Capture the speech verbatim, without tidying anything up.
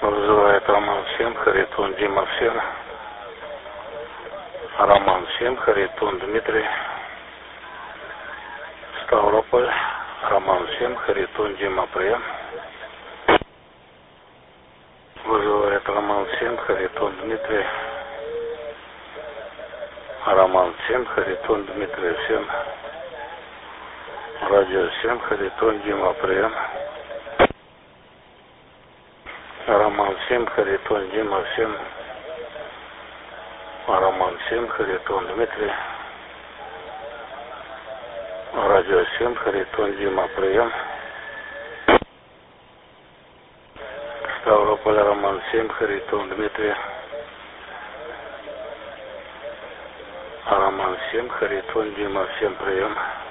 Вызывает Роман семь, Харитон Дима всем. Роман семь, Харитон Дмитрий. Ставрополь. Роман семь, Харитон Дима прием. Вызывает Роман семь, Харитон Дмитрий. Роман семь, Харитон Дмитрий всем. Радио семь, Харитон Дима прием. Роман семь, Харитон Дима всем. Роман семь, Харитон Дмитрий. Радио семь, Харитон Дима прием. Ставрополь, Роман семь, Харитон Дмитрий. Роман семь, Харитон Дима всем прием.